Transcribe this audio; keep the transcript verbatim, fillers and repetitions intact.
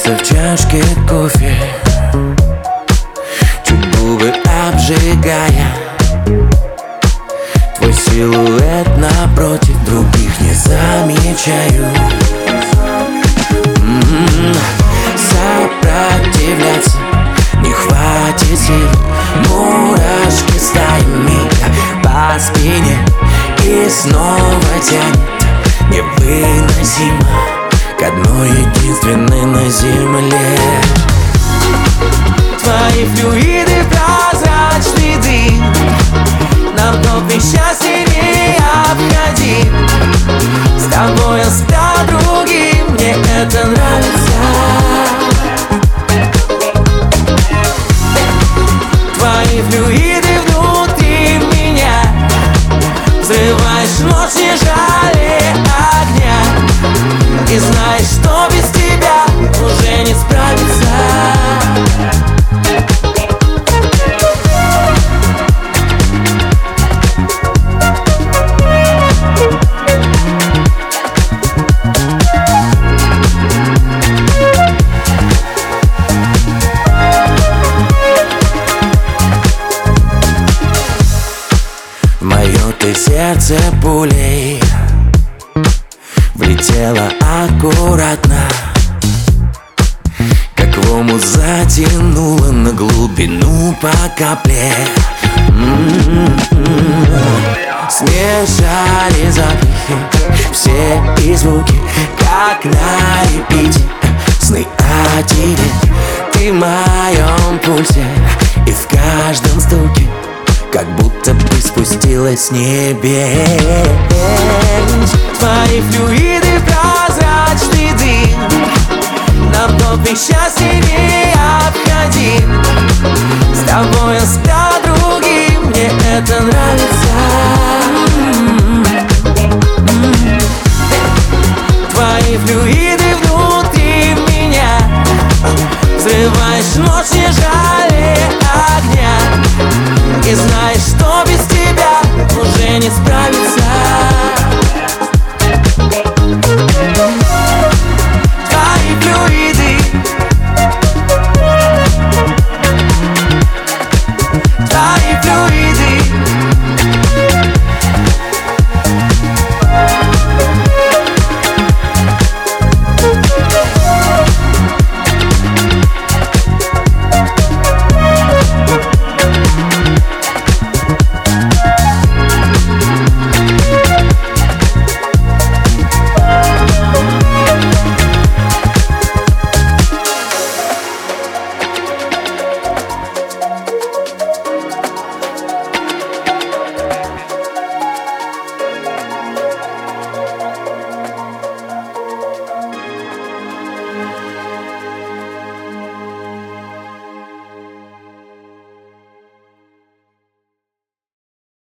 Просто в чашке кофе, чуть губы обжигая. Твой силуэт напротив, других не замечаю. М-м-м. Сопротивляться не хватит сил. Мурашки стаями по спине, и снова тянет невыносимо к одной единственной на земле. Твои флюиды прозрачный дым, нам топи счастье необходим. С тобой я стал другим, мне это нравится. Твои флюиды внутри меня, взрываешь ночь, не жалея огня. И знаешь, что без тебя уже не справиться. Мое ты сердце пулей влетело аккуратно, как в омут затянуло на глубину по капле. М-м-м. Смешали запахи, все и звуки, как на репите. Сны о тебе, ты в моем пульсе, и в каждом стуке как будто бы спустилась с небес. Твои флюиды прозрачный дым, нам топи счастье необходим. С тобой я стал другим, мне это нравится. Твои флюиды внутри меня, взрываешь ночь, не жалея огня. И знаешь, что без тебя уже не справишься.